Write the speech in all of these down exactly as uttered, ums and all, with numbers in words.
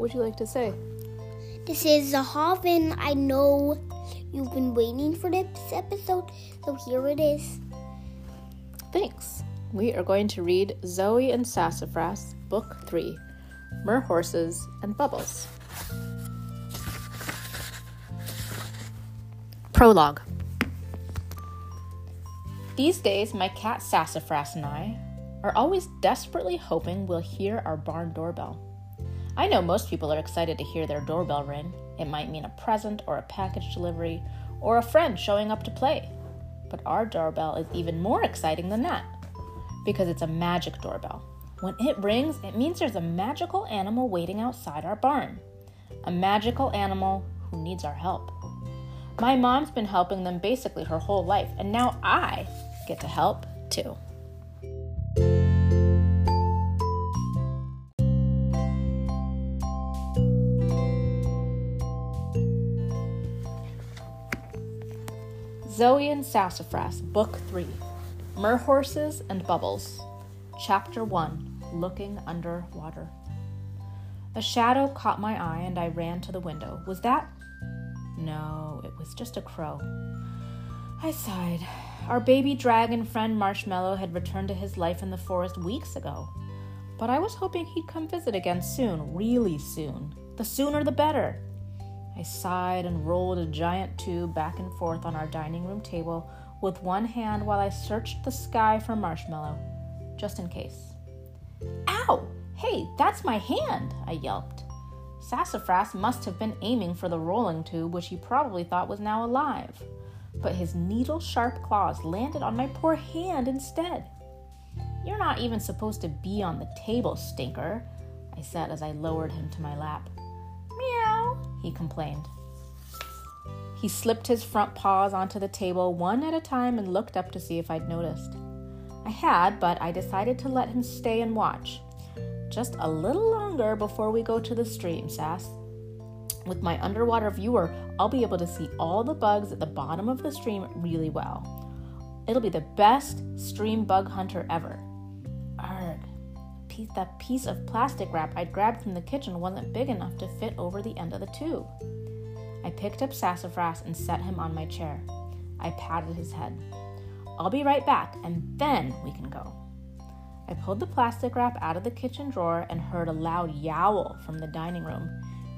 would you like to say? This is Zahav. I know you've been waiting for this episode, so here it is. Thanks. We are going to read Zoe and Sassafras, Book three, Mer Horses and Bubbles. Prologue. These days, my cat Sassafras and I are always desperately hoping we'll hear our barn doorbell. I know most people are excited to hear their doorbell ring. It might mean a present or a package delivery or a friend showing up to play. But our doorbell is even more exciting than that because it's a magic doorbell. When it rings, it means there's a magical animal waiting outside our barn. A magical animal who needs our help. My mom's been helping them basically her whole life, and now I get to help too. Zoe and Sassafras, Book three, Mer Horses and Bubbles, Chapter one, Looking Underwater. A shadow caught my eye and I ran to the window. Was that? No, it was just a crow. I sighed. Our baby dragon friend Marshmallow had returned to his life in the forest weeks ago. But I was hoping he'd come visit again soon, really soon. The sooner the better. I sighed and rolled a giant tube back and forth on our dining room table with one hand while I searched the sky for Marshmallow, just in case. Ow! Hey, that's my hand, I yelped. Sassafras must have been aiming for the rolling tube, which he probably thought was now alive. But his needle-sharp claws landed on my poor hand instead. You're not even supposed to be on the table, stinker, I said as I lowered him to my lap. Meow, he complained. He slipped his front paws onto the table one at a time and looked up to see if I'd noticed. I had, but I decided to let him stay and watch. Just a little longer before we go to the stream, Sass. With my underwater viewer, I'll be able to see all the bugs at the bottom of the stream really well. It'll be the best stream bug hunter ever. Arg. Piece, that piece of plastic wrap I'd grabbed from the kitchen wasn't big enough to fit over the end of the tube. I picked up Sassafras and set him on my chair. I patted his head. I'll be right back, and then we can go. I pulled the plastic wrap out of the kitchen drawer and heard a loud yowl from the dining room.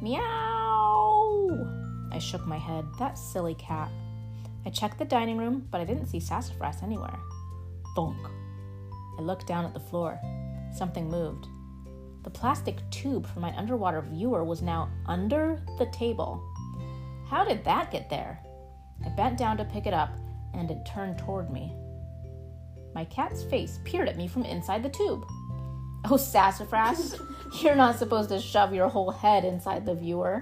Meow! I shook my head. That silly cat. I checked the dining room, but I didn't see Sassafras anywhere. Thunk. I looked down at the floor. Something moved. The plastic tube for my underwater viewer was now under the table. How did that get there? I bent down to pick it up, and it turned toward me. My cat's face peered at me from inside the tube. Oh, Sassafras, you're not supposed to shove your whole head inside the viewer.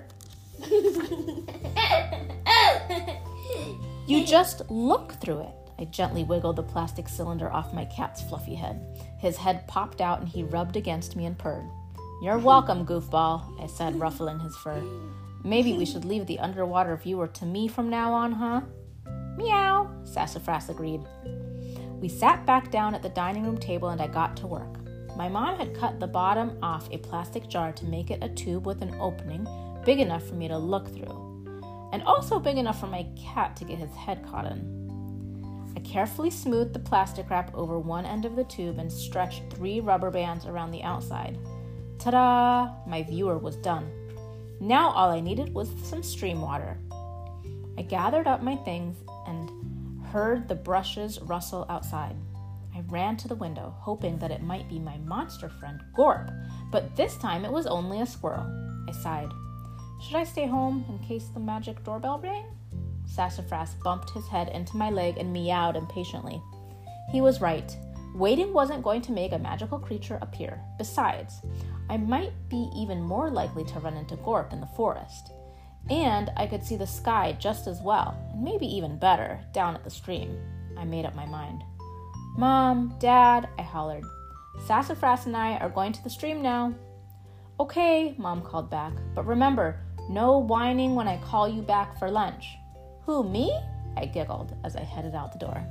You just look through it. I gently wiggled the plastic cylinder off my cat's fluffy head. His head popped out and he rubbed against me and purred. You're welcome, goofball, I said, ruffling his fur. Maybe we should leave the underwater viewer to me from now on, huh? Meow, Sassafras agreed. We sat back down at the dining room table and I got to work. My mom had cut the bottom off a plastic jar to make it a tube with an opening big enough for me to look through, and also big enough for my cat to get his head caught in. I carefully smoothed the plastic wrap over one end of the tube and stretched three rubber bands around the outside. Ta-da! My viewer was done. Now all I needed was some stream water. I gathered up my things and heard the brushes rustle outside. I ran to the window, hoping that it might be my monster friend, Gorp, but this time it was only a squirrel. I sighed. Should I stay home in case the magic doorbell rang? Sassafras bumped his head into my leg and meowed impatiently. He was right. Waiting wasn't going to make a magical creature appear. Besides, I might be even more likely to run into Gorp in the forest. And I could see the sky just as well, and maybe even better, down at the stream. I made up my mind. Mom, Dad, I hollered. Sassafras and I are going to the stream now. Okay, Mom called back, but remember, no whining when I call you back for lunch. Who, me? I giggled as I headed out the door.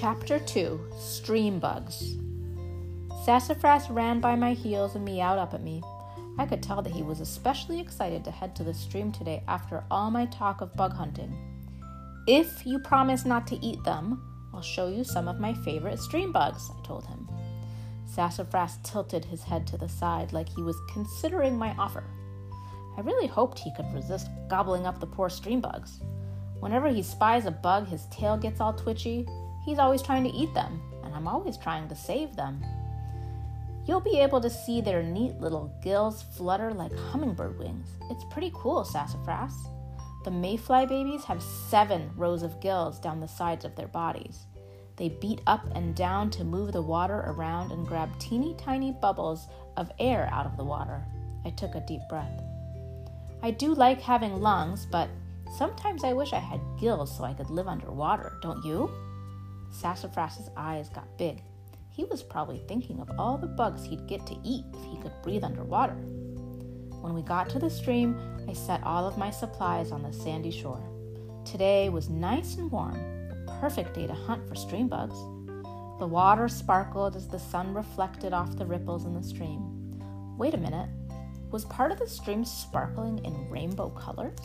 Chapter two, Stream Bugs. Sassafras ran by my heels and meowed up at me. I could tell that he was especially excited to head to the stream today after all my talk of bug hunting. If you promise not to eat them, I'll show you some of my favorite stream bugs, I told him. Sassafras tilted his head to the side like he was considering my offer. I really hoped he could resist gobbling up the poor stream bugs. Whenever he spies a bug, his tail gets all twitchy. He's always trying to eat them, and I'm always trying to save them. You'll be able to see their neat little gills flutter like hummingbird wings. It's pretty cool, Sassafras. The mayfly babies have seven rows of gills down the sides of their bodies. They beat up and down to move the water around and grab teeny tiny bubbles of air out of the water. I took a deep breath. I do like having lungs, but sometimes I wish I had gills so I could live underwater, don't you? Sassafras's eyes got big. He was probably thinking of all the bugs he'd get to eat if he could breathe underwater. When we got to the stream, I set all of my supplies on the sandy shore. Today was nice and warm, a perfect day to hunt for stream bugs. The water sparkled as the sun reflected off the ripples in the stream. Wait a minute, was part of the stream sparkling in rainbow colors?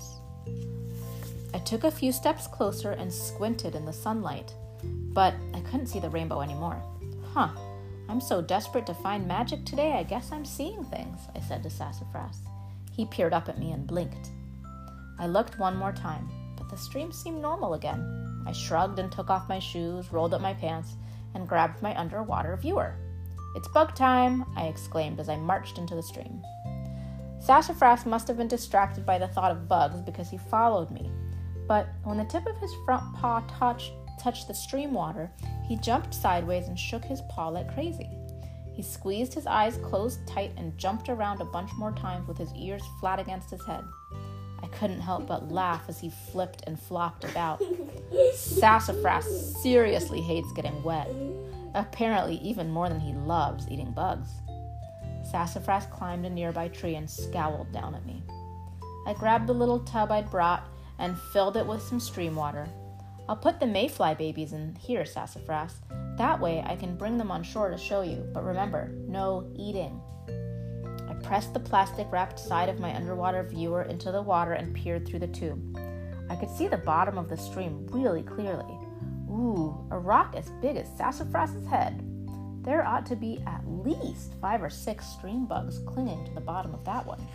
I took a few steps closer and squinted in the sunlight, but I couldn't see the rainbow anymore. Huh, I'm so desperate to find magic today, I guess I'm seeing things, I said to Sassafras. He peered up at me and blinked. I looked one more time, but the stream seemed normal again. I shrugged and took off my shoes, rolled up my pants, and grabbed my underwater viewer. It's bug time, I exclaimed as I marched into the stream. Sassafras must have been distracted by the thought of bugs because he followed me, but when the tip of his front paw touched, touched the stream water, he jumped sideways and shook his paw like crazy. He squeezed his eyes closed tight and jumped around a bunch more times with his ears flat against his head. I couldn't help but laugh as he flipped and flopped about. Sassafras seriously hates getting wet, apparently even more than he loves eating bugs. Sassafras climbed a nearby tree and scowled down at me. I grabbed the little tub I'd brought and filled it with some stream water. I'll put the mayfly babies in here, Sassafras. That way I can bring them on shore to show you, but remember, no eating. I pressed the plastic-wrapped side of my underwater viewer into the water and peered through the tube. I could see the bottom of the stream really clearly. Ooh, a rock as big as Sassafras's head. There ought to be at least five or six stream bugs clinging to the bottom of that one.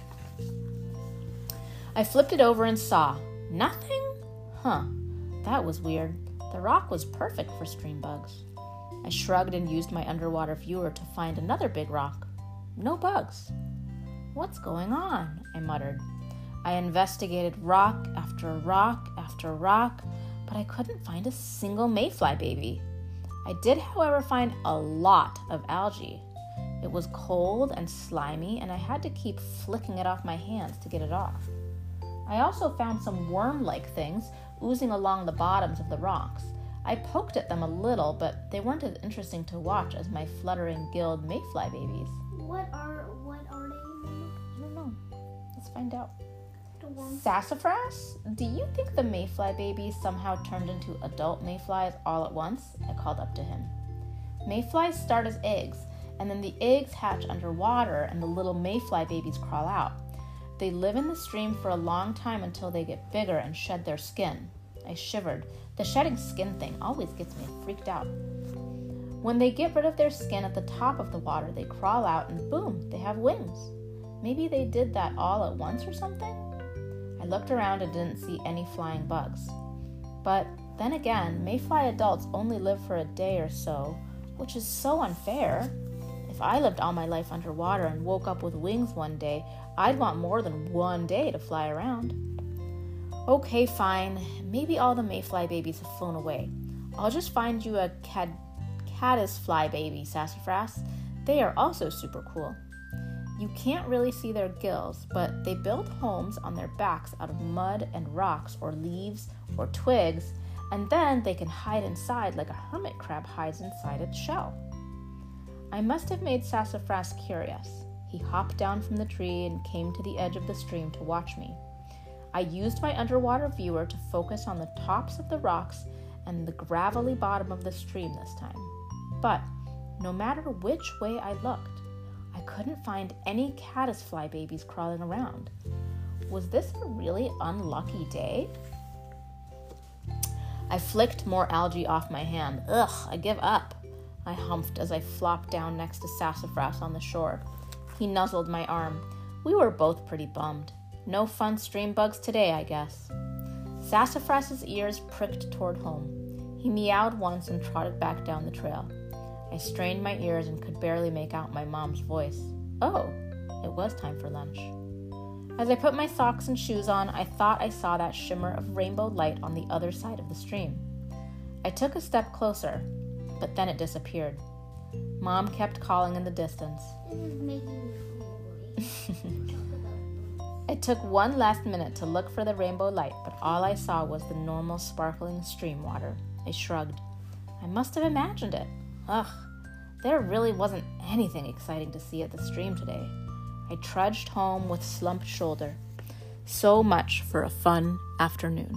I flipped it over and saw nothing? Huh, that was weird. The rock was perfect for stream bugs. I shrugged and used my underwater viewer to find another big rock. No bugs. What's going on? I muttered. I investigated rock after rock after rock, but I couldn't find a single mayfly baby. I did, however, find a lot of algae. It was cold and slimy, and I had to keep flicking it off my hands to get it off. I also found some worm-like things oozing along the bottoms of the rocks. I poked at them a little, but they weren't as interesting to watch as my fluttering gilled mayfly babies. What are what are they? I don't know. Let's find out. The worms. Sassafras, do you think the mayfly babies somehow turned into adult mayflies all at once? I called up to him. Mayflies start as eggs, and then the eggs hatch underwater and the little mayfly babies crawl out. They live in the stream for a long time until they get bigger and shed their skin. I shivered. The shedding skin thing always gets me freaked out. When they get rid of their skin at the top of the water, they crawl out and boom, they have wings. Maybe they did that all at once or something? I looked around and didn't see any flying bugs. But then again, mayfly adults only live for a day or so, which is so unfair. If I lived all my life underwater and woke up with wings one day, I'd want more than one day to fly around. Okay, fine. Maybe all the mayfly babies have flown away. I'll just find you a cad- caddisfly baby, Sassafras. They are also super cool. You can't really see their gills, but they build homes on their backs out of mud and rocks or leaves or twigs, and then they can hide inside like a hermit crab hides inside its shell. I must have made Sassafras curious. He hopped down from the tree and came to the edge of the stream to watch me. I used my underwater viewer to focus on the tops of the rocks and the gravelly bottom of the stream this time. But no matter which way I looked, I couldn't find any caddisfly babies crawling around. Was this a really unlucky day? I flicked more algae off my hand. Ugh, I give up, I humphed as I flopped down next to Sassafras on the shore. He nuzzled my arm. We were both pretty bummed. No fun stream bugs today, I guess. Sassafras's ears pricked toward home. He meowed once and trotted back down the trail. I strained my ears and could barely make out my mom's voice. Oh, it was time for lunch. As I put my socks and shoes on, I thought I saw that shimmer of rainbow light on the other side of the stream. I took a step closer, but then it disappeared. Mom kept calling in the distance. This is making me hungry. It took one last minute to look for the rainbow light, but all I saw was the normal sparkling stream water. I shrugged. I must have imagined it. Ugh, there really wasn't anything exciting to see at the stream today. I trudged home with slumped shoulder. So much for a fun afternoon.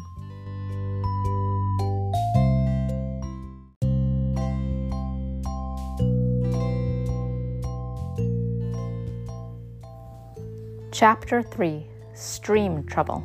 Chapter three, Stream Trouble.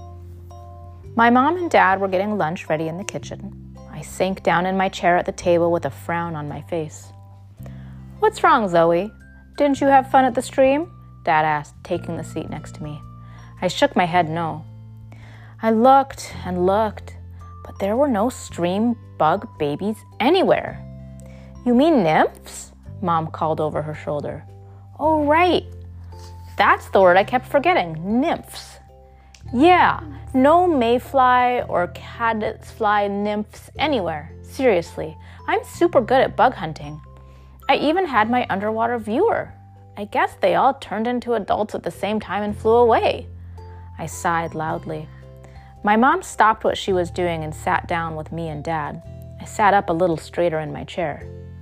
My mom and dad were getting lunch ready in the kitchen. I sank down in my chair at the table with a frown on my face. What's wrong, Zoe? Didn't you have fun at the stream? Dad asked, taking the seat next to me. I shook my head no. I looked and looked, but there were no stream bug babies anywhere. You mean nymphs? Mom called over her shoulder. Oh, right. That's the word I kept forgetting, nymphs. Yeah, no mayfly or caddisfly nymphs anywhere. Seriously, I'm super good at bug hunting. I even had my underwater viewer. I guess they all turned into adults at the same time and flew away. I sighed loudly. My mom stopped what she was doing and sat down with me and Dad. I sat up a little straighter in my chair.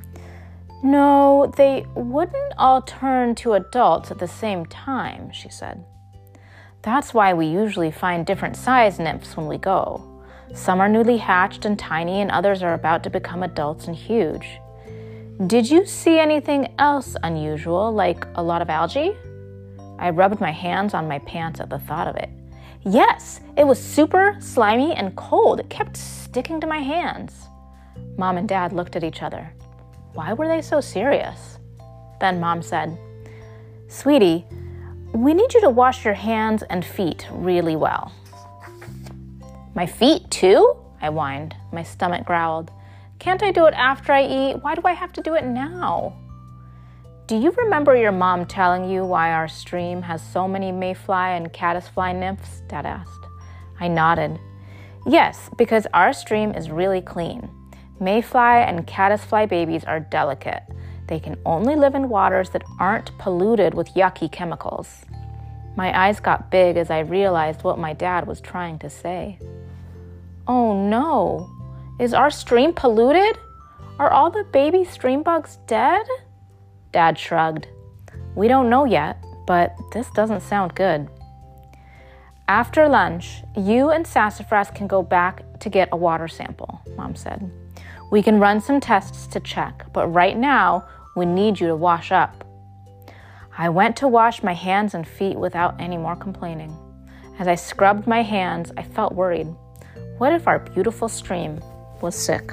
No, they wouldn't all turn to adults at the same time, she said. That's why we usually find different size nymphs when we go. Some are newly hatched and tiny, and others are about to become adults and huge. Did you see anything else unusual, like a lot of algae? I rubbed my hands on my pants at the thought of it. Yes, it was super slimy and cold. It kept sticking to my hands. Mom and Dad looked at each other. Why were they so serious? Then Mom said, Sweetie, we need you to wash your hands and feet really well. My feet too? I whined. My stomach growled. Can't I do it after I eat? Why do I have to do it now? Do you remember your mom telling you why our stream has so many mayfly and caddisfly nymphs? Dad asked. I nodded. Yes, because our stream is really clean. Mayfly and caddisfly babies are delicate. They can only live in waters that aren't polluted with yucky chemicals. My eyes got big as I realized what my dad was trying to say. Oh no! Is our stream polluted? Are all the baby stream bugs dead? Dad shrugged. We don't know yet, but this doesn't sound good. After lunch, you and Sassafras can go back to get a water sample, Mom said. We can run some tests to check, but right now, we need you to wash up. I went to wash my hands and feet without any more complaining. As I scrubbed my hands, I felt worried. What if our beautiful stream was sick?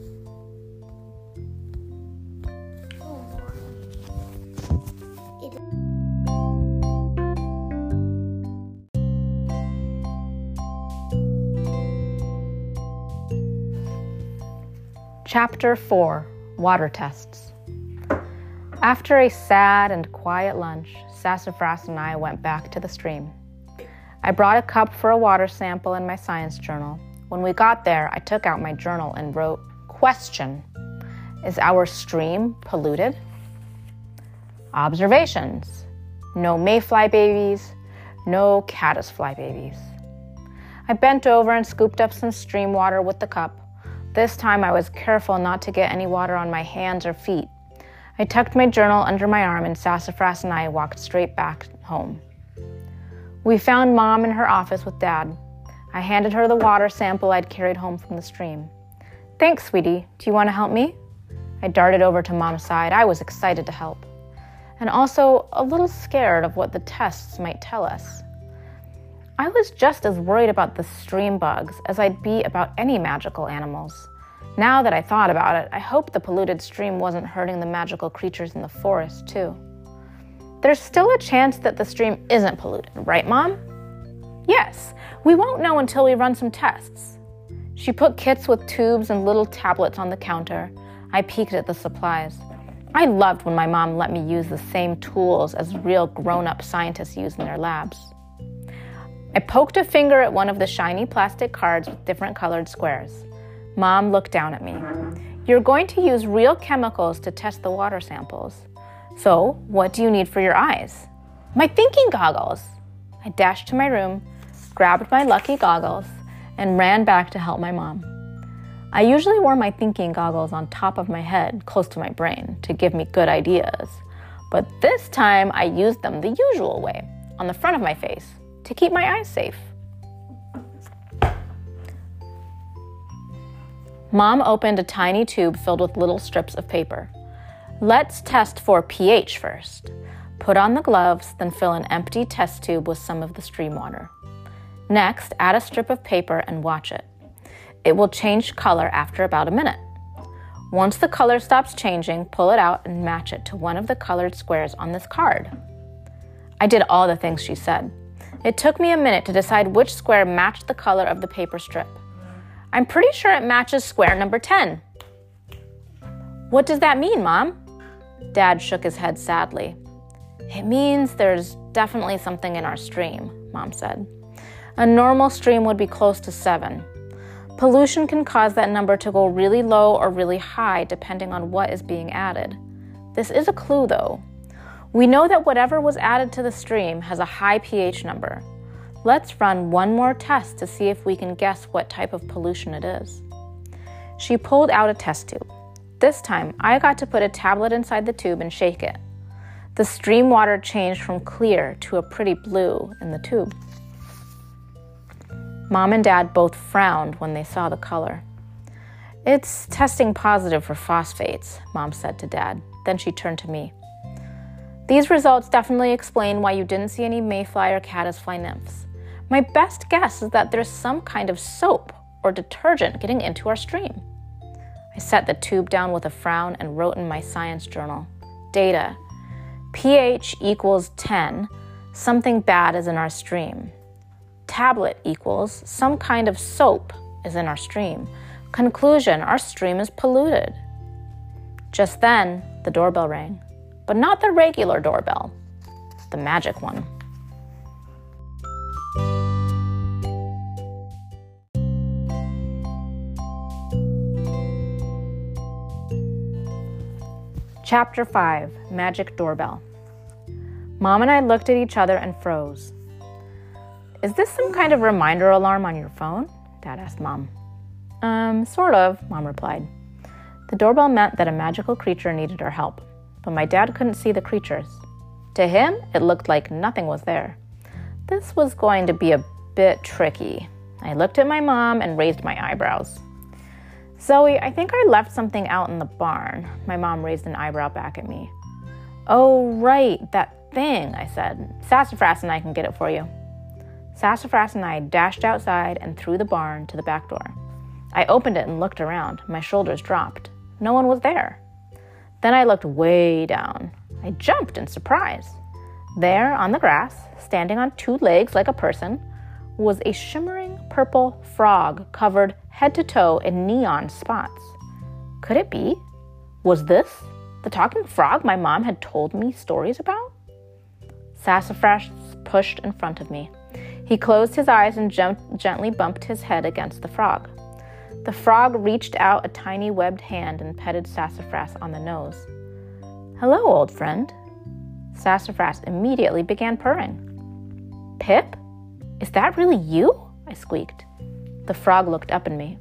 Chapter four, Water Tests. After a sad and quiet lunch, Sassafras and I went back to the stream. I brought a cup for a water sample and my science journal. When we got there, I took out my journal and wrote, Question: Is our stream polluted? Observations: no mayfly babies, no caddisfly babies. I bent over and scooped up some stream water with the cup. This time I was careful not to get any water on my hands or feet. I tucked my journal under my arm and Sassafras and I walked straight back home. We found Mom in her office with Dad. I handed her the water sample I'd carried home from the stream. Thanks, sweetie. Do you want to help me? I darted over to Mom's side. I was excited to help, and also a little scared of what the tests might tell us. I was just as worried about the stream bugs as I'd be about any magical animals. Now that I thought about it, I hoped the polluted stream wasn't hurting the magical creatures in the forest, too. There's still a chance that the stream isn't polluted, right, Mom? Yes, we won't know until we run some tests. She put kits with tubes and little tablets on the counter. I peeked at the supplies. I loved when my mom let me use the same tools as real grown-up scientists use in their labs. I poked a finger at one of the shiny plastic cards with different colored squares. Mom looked down at me. You're going to use real chemicals to test the water samples. So, what do you need for your eyes? My thinking goggles! I dashed to my room, grabbed my lucky goggles, and ran back to help my mom. I usually wore my thinking goggles on top of my head, close to my brain, to give me good ideas. But this time, I used them the usual way, on the front of my face, to keep my eyes safe. Mom opened a tiny tube filled with little strips of paper. Let's test for pH first. Put on the gloves, then fill an empty test tube with some of the stream water. Next, add a strip of paper and watch it. It will change color after about a minute. Once the color stops changing, pull it out and match it to one of the colored squares on this card. I did all the things she said. It took me a minute to decide which square matched the color of the paper strip. I'm pretty sure it matches square number ten. What does that mean, Mom? Dad shook his head sadly. It means there's definitely something in our stream, Mom said. A normal stream would be close to seven. Pollution can cause that number to go really low or really high depending on what is being added. This is a clue, though. We know that whatever was added to the stream has a high pH number. Let's run one more test to see if we can guess what type of pollution it is. She pulled out a test tube. This time, I got to put a tablet inside the tube and shake it. The stream water changed from clear to a pretty blue in the tube. Mom and Dad both frowned when they saw the color. It's testing positive for phosphates, Mom said to Dad. Then she turned to me. These results definitely explain why you didn't see any mayfly or caddisfly nymphs. My best guess is that there's some kind of soap or detergent getting into our stream. I set the tube down with a frown and wrote in my science journal. Data. pH equals ten. Something bad is in our stream. Tablet equals some kind of soap is in our stream. Conclusion, our stream is polluted. Just then, the doorbell rang, but not the regular doorbell, the magic one. Chapter five, Magic Doorbell. Mom and I looked at each other and froze. Is this some kind of reminder alarm on your phone? Dad asked Mom. Um, sort of, Mom replied. The doorbell meant that a magical creature needed our help, but my dad couldn't see the creatures. To him, it looked like nothing was there. This was going to be a bit tricky. I looked at my mom and raised my eyebrows. Zoe, I think I left something out in the barn. My mom raised an eyebrow back at me. Oh, right, that thing, I said. Sassafras and I can get it for you. Sassafras and I dashed outside and through the barn to the back door. I opened it and looked around. My shoulders dropped. No one was there. Then I looked way down. I jumped in surprise. There, on the grass, standing on two legs like a person, was a shimmering purple frog covered head to toe in neon spots. Could it be? Was this the talking frog my mom had told me stories about? Sassafras pushed in front of me. He closed his eyes and jumped, gently bumped his head against the frog. The frog reached out a tiny webbed hand and petted Sassafras on the nose. Hello, old friend. Sassafras immediately began purring. Pip? Is that really you? I squeaked. The frog looked up at me.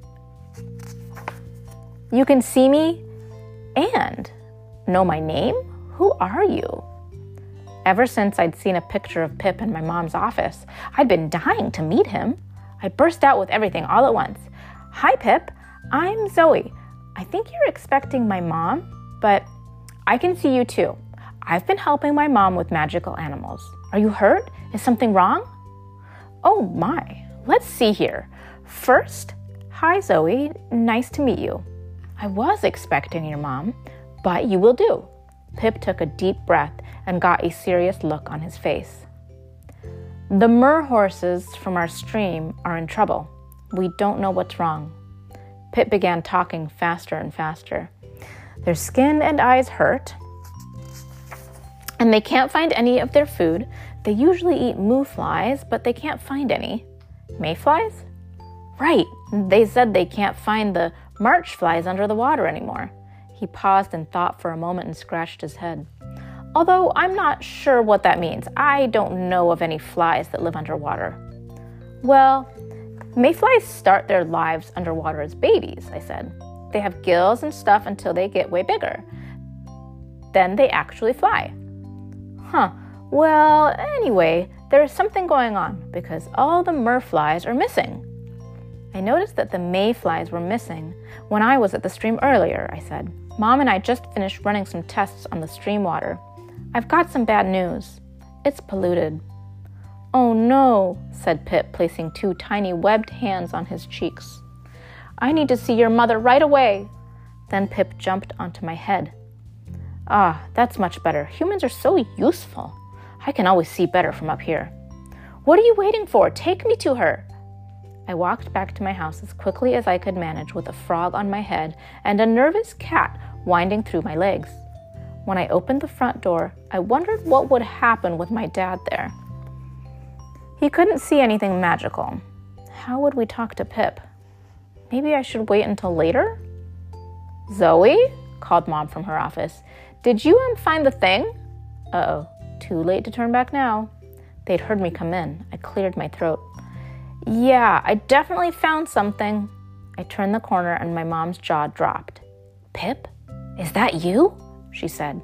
You can see me and know my name? Who are you? Ever since I'd seen a picture of Pip in my mom's office, I'd been dying to meet him. I burst out with everything all at once. Hi, Pip. I'm Zoe. I think you're expecting my mom, but I can see you too. I've been helping my mom with magical animals. Are you hurt? Is something wrong? Oh my, let's see here. First, hi Zoe, nice to meet you. I was expecting your mom, but you will do. Pip took a deep breath and got a serious look on his face. The mer horses from our stream are in trouble. We don't know what's wrong. Pip began talking faster and faster. Their skin and eyes hurt, and they can't find any of their food. They usually eat moo flies, but they can't find any. Mayflies? Right, they said they can't find the march flies under the water anymore. He paused and thought for a moment and scratched his head. Although I'm not sure what that means. I don't know of any flies that live underwater. Well, mayflies start their lives underwater as babies, I said. They have gills and stuff until they get way bigger. Then they actually fly. Huh. Well, anyway, there is something going on because all the merflies are missing. I noticed that the mayflies were missing when I was at the stream earlier, I said. Mom and I just finished running some tests on the stream water. I've got some bad news. It's polluted. Oh no, said Pip, placing two tiny webbed hands on his cheeks. I need to see your mother right away. Then Pip jumped onto my head. Ah, that's much better. Humans are so useful. I can always see better from up here. What are you waiting for? Take me to her. I walked back to my house as quickly as I could manage with a frog on my head and a nervous cat winding through my legs. When I opened the front door, I wondered what would happen with my dad there. He couldn't see anything magical. How would we talk to Pip? Maybe I should wait until later? Zoe? Called Mom from her office. Did you um, find the thing? Uh-oh, too late to turn back now. They'd heard me come in. I cleared my throat. Yeah, I definitely found something. I turned the corner and my mom's jaw dropped. Pip? Is that you? She said.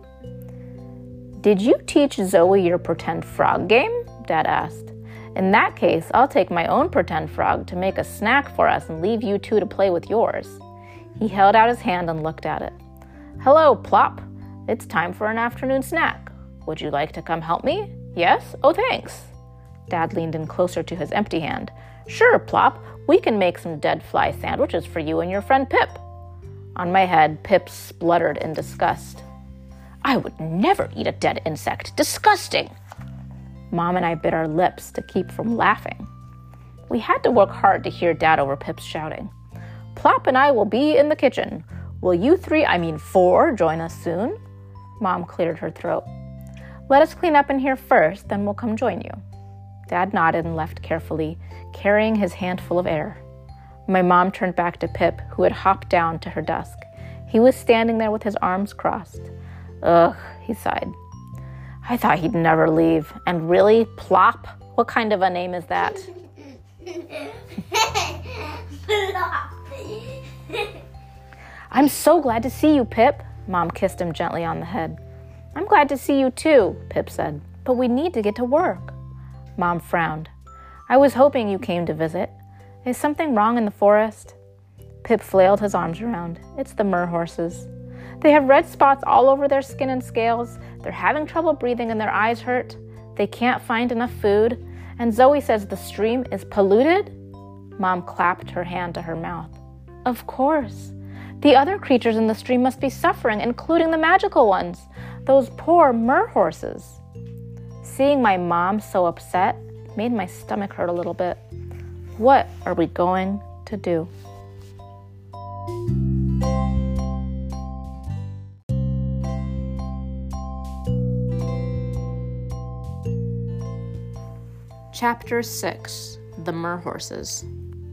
Did you teach Zoe your pretend frog game? Dad asked. In that case, I'll take my own pretend frog to make a snack for us and leave you two to play with yours. He held out his hand and looked at it. Hello, Plop. It's time for an afternoon snack. Would you like to come help me? Yes? Oh, thanks. Dad leaned in closer to his empty hand. Sure, Plop. We can make some dead fly sandwiches for you and your friend Pip. On my head, Pip spluttered in disgust. I would never eat a dead insect. Disgusting! Mom and I bit our lips to keep from laughing. We had to work hard to hear Dad over Pip's shouting. Plop and I will be in the kitchen. Will you three, I mean four, join us soon? Mom cleared her throat. Let us clean up in here first, then we'll come join you. Dad nodded and left carefully, carrying his handful of air. My mom turned back to Pip, who had hopped down to her desk. He was standing there with his arms crossed. Ugh, he sighed. I thought he'd never leave. And really, Plop? What kind of a name is that? I'm so glad to see you, Pip. Mom kissed him gently on the head. I'm glad to see you too, Pip said, but we need to get to work. Mom frowned. I was hoping you came to visit. Is something wrong in the forest? Pip flailed his arms around. It's the mer horses. They have red spots all over their skin and scales. They're having trouble breathing and their eyes hurt. They can't find enough food. And Zoe says the stream is polluted? Mom clapped her hand to her mouth. Of course. The other creatures in the stream must be suffering, including the magical ones. Those poor mer horses. Seeing my mom so upset made my stomach hurt a little bit. What are we going to do? Chapter six. The Mer Horses.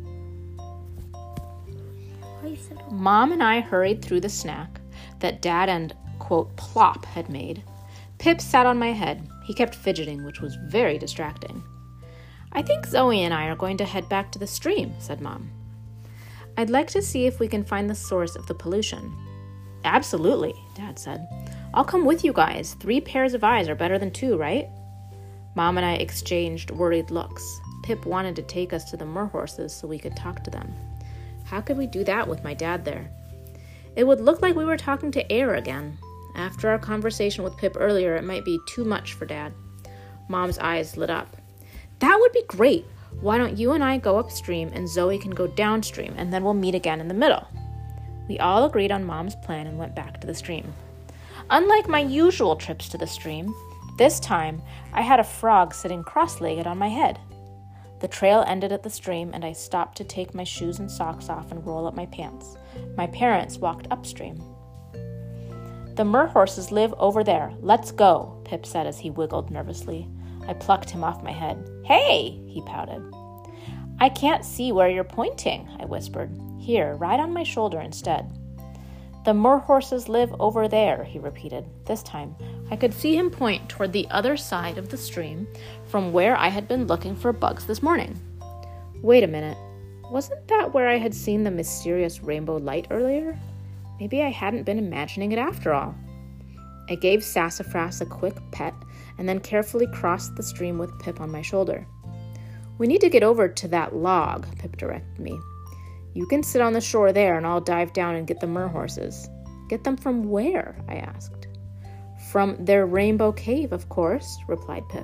Mom and I hurried through the snack that Dad and, quote, Plop had made. Pip sat on my head. He kept fidgeting, which was very distracting. I think Zoe and I are going to head back to the stream, said Mom. I'd like to see if we can find the source of the pollution. Absolutely, Dad said. I'll come with you guys. Three pairs of eyes are better than two, right? Mom and I exchanged worried looks. Pip wanted to take us to the mer horses so we could talk to them. How could we do that with my dad there? It would look like we were talking to air again. After our conversation with Pip earlier, it might be too much for Dad. Mom's eyes lit up. That would be great. Why don't you and I go upstream and Zoe can go downstream, and then we'll meet again in the middle. We all agreed on Mom's plan and went back to the stream. Unlike my usual trips to the stream, this time I had a frog sitting cross-legged on my head. The trail ended at the stream, and I stopped to take my shoes and socks off and roll up my pants. My parents walked upstream. The mer horses live over there. Let's go, Pip said as he wiggled nervously. I plucked him off my head. Hey, he pouted. I can't see where you're pointing, I whispered. Here, ride on my shoulder instead. The mer horses live over there, he repeated. This time, I could see him point toward the other side of the stream from where I had been looking for bugs this morning. Wait a minute. Wasn't that where I had seen the mysterious rainbow light earlier? Maybe I hadn't been imagining it after all. I gave Sassafras a quick pet and then carefully crossed the stream with Pip on my shoulder. We need to get over to that log, Pip directed me. You can sit on the shore there and I'll dive down and get the mer horses. Get them from where? I asked. From their rainbow cave, of course, replied Pip.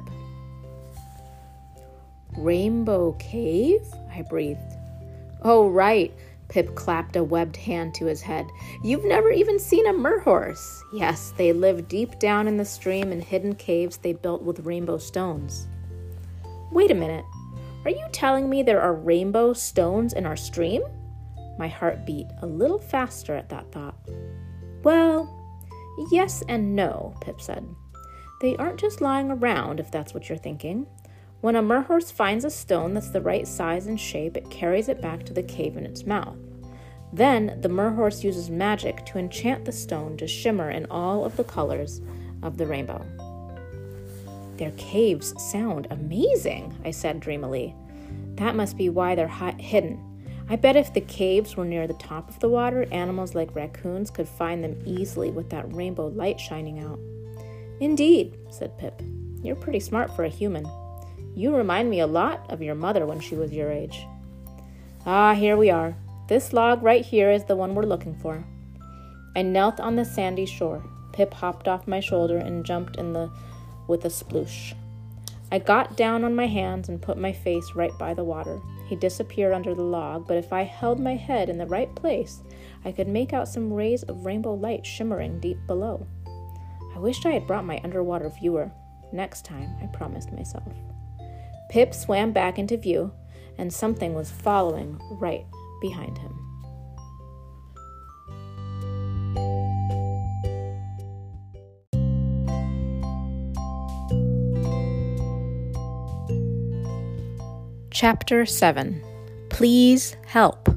Rainbow cave? I breathed. Oh, right. Pip clapped a webbed hand to his head. You've never even seen a mer horse. Yes, they live deep down in the stream in hidden caves they built with rainbow stones. Wait a minute. Are you telling me there are rainbow stones in our stream? My heart beat a little faster at that thought. Well, yes and no, Pip said. They aren't just lying around, if that's what you're thinking. When a mer horse finds a stone that's the right size and shape, it carries it back to the cave in its mouth. Then the mer horse uses magic to enchant the stone to shimmer in all of the colors of the rainbow. Their caves sound amazing, I said dreamily. That must be why they're hi- hidden. I bet if the caves were near the top of the water, animals like raccoons could find them easily with that rainbow light shining out. Indeed, said Pip. You're pretty smart for a human. You remind me a lot of your mother when she was your age. Ah, here we are. This log right here is the one we're looking for. I knelt on the sandy shore. Pip hopped off my shoulder and jumped in the with a sploosh. I got down on my hands and put my face right by the water. He disappeared under the log, but if I held my head in the right place, I could make out some rays of rainbow light shimmering deep below. I wished I had brought my underwater viewer. Next time, I promised myself. Pip swam back into view, and something was following right behind him. Chapter seven. Please help.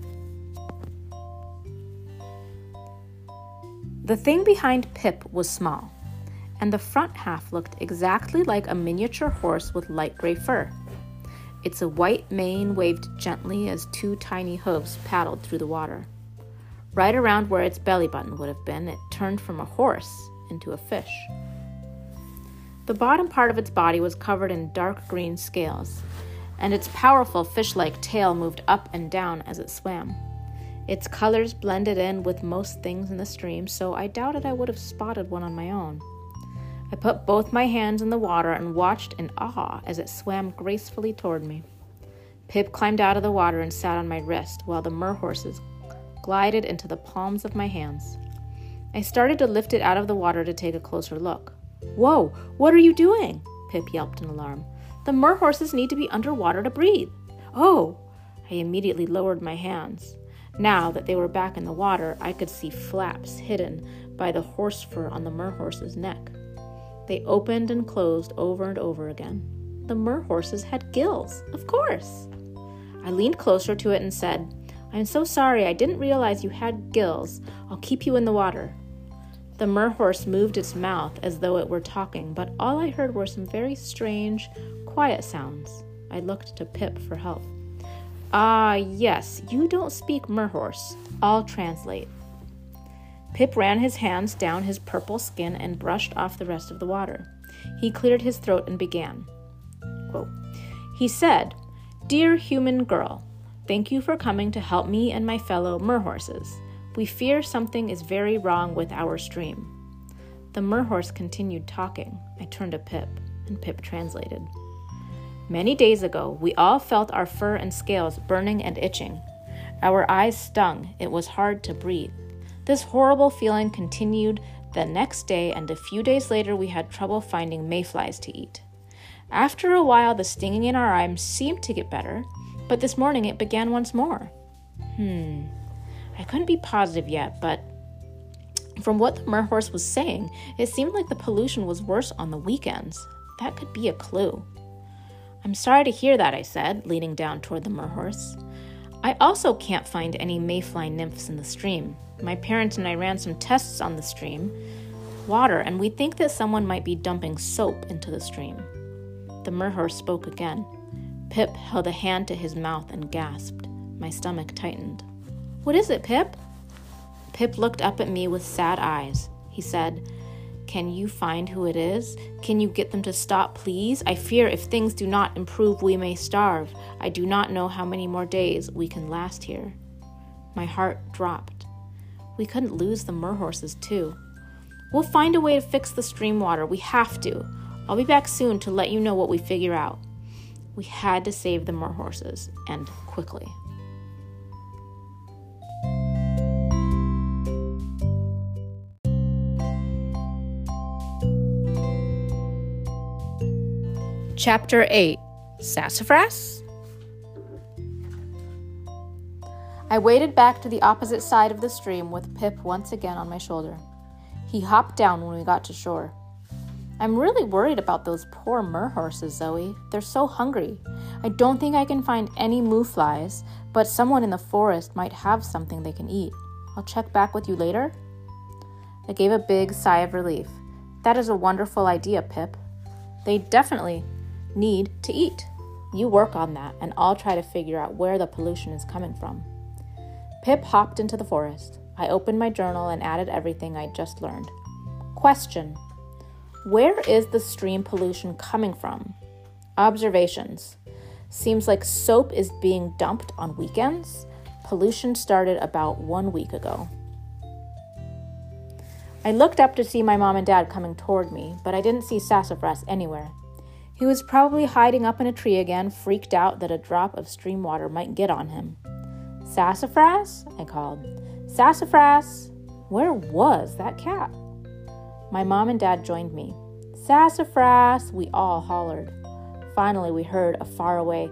The thing behind Pip was small, and the front half looked exactly like a miniature horse with light gray fur. Its white mane waved gently as two tiny hooves paddled through the water. Right around where its belly button would have been, it turned from a horse into a fish. The bottom part of its body was covered in dark green scales, and its powerful fish-like tail moved up and down as it swam. Its colors blended in with most things in the stream, so I doubted I would have spotted one on my own. I put both my hands in the water and watched in awe as it swam gracefully toward me. Pip climbed out of the water and sat on my wrist, while the mer horses glided into the palms of my hands. I started to lift it out of the water to take a closer look. Whoa, what are you doing? Pip yelped in alarm. The mer horses need to be underwater to breathe. Oh! I immediately lowered my hands. Now that they were back in the water, I could see flaps hidden by the horse fur on the mer horse's neck. They opened and closed over and over again. The mer horses had gills, of course. I leaned closer to it and said, I'm so sorry, I didn't realize you had gills. I'll keep you in the water. The mer horse moved its mouth as though it were talking, but all I heard were some very strange, quiet sounds. I looked to Pip for help. Ah, yes, you don't speak mer horse. I'll translate. Pip ran his hands down his purple skin and brushed off the rest of the water. He cleared his throat and began. Quote, he said, Dear human girl, Thank you for coming to help me and my fellow merhorses. We fear something is very wrong with our stream." The merhorse continued talking. I turned to Pip, and Pip translated. "Many days ago, we all felt our fur and scales burning and itching. Our eyes stung. It was hard to breathe. This horrible feeling continued the next day, and a few days later we had trouble finding mayflies to eat. After a while, the stinging in our arms seemed to get better, but this morning it began once more." Hmm. I couldn't be positive yet, but from what the merhorse was saying, it seemed like the pollution was worse on the weekends. That could be a clue. "I'm sorry to hear that," I said, leaning down toward the merhorse. "I also can't find any mayfly nymphs in the stream. My parents and I ran some tests on the stream water, and we think that someone might be dumping soap into the stream." The merhorse spoke again. Pip held a hand to his mouth and gasped. My stomach tightened. "What is it, Pip?" Pip looked up at me with sad eyes. He said, "Can you find who it is? Can you get them to stop, please? I fear if things do not improve, we may starve. I do not know how many more days we can last here." My heart dropped. We couldn't lose the merhorses, too. "We'll find a way to fix the stream water. We have to. I'll be back soon to let you know what we figure out." We had to save the merhorses, and quickly. Chapter eight. Sassafras? I waded back to the opposite side of the stream with Pip once again on my shoulder. He hopped down when we got to shore. "I'm really worried about those poor merhorses, Zoe. They're so hungry. I don't think I can find any mayflies, but someone in the forest might have something they can eat. I'll check back with you later." I gave a big sigh of relief. "That is a wonderful idea, Pip. They definitely need to eat. You work on that, and I'll try to figure out where the pollution is coming from." Pip hopped into the forest. I opened my journal and added everything I'd just learned. Question: where is the stream pollution coming from? Observations: seems like soap is being dumped on weekends. Pollution started about one week ago. I looked up to see my mom and dad coming toward me, but I didn't see Sassafras anywhere. He was probably hiding up in a tree again, freaked out that a drop of stream water might get on him. "Sassafras?" I called. "Sassafras!" Where was that cat? My mom and dad joined me. "Sassafras!" we all hollered. Finally, we heard a faraway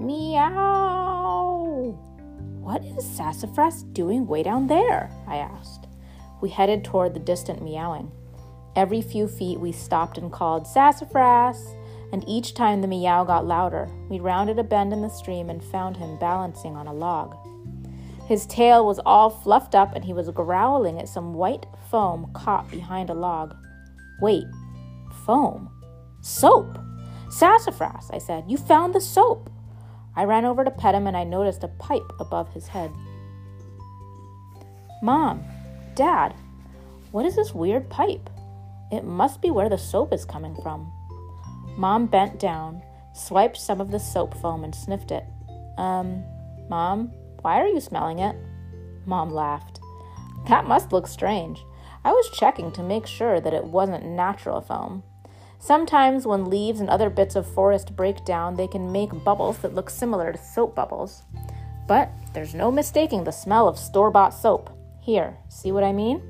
meow. "What is Sassafras doing way down there?" I asked. We headed toward the distant meowing. Every few feet, we stopped and called, "Sassafras!" And each time the meow got louder. We rounded a bend in the stream and found him balancing on a log. His tail was all fluffed up, and he was growling at some white foam caught behind a log. "Wait, foam? Soap! Sassafras," I said. "You found the soap!" I ran over to pet him, and I noticed a pipe above his head. "Mom, Dad, what is this weird pipe? It must be where the soap is coming from." Mom bent down, swiped some of the soap foam, and sniffed it. Um, Mom, why are you smelling it?" Mom laughed. "That must look strange. I was checking to make sure that it wasn't natural foam. Sometimes when leaves and other bits of forest break down, they can make bubbles that look similar to soap bubbles. But there's no mistaking the smell of store-bought soap. Here, see what I mean?"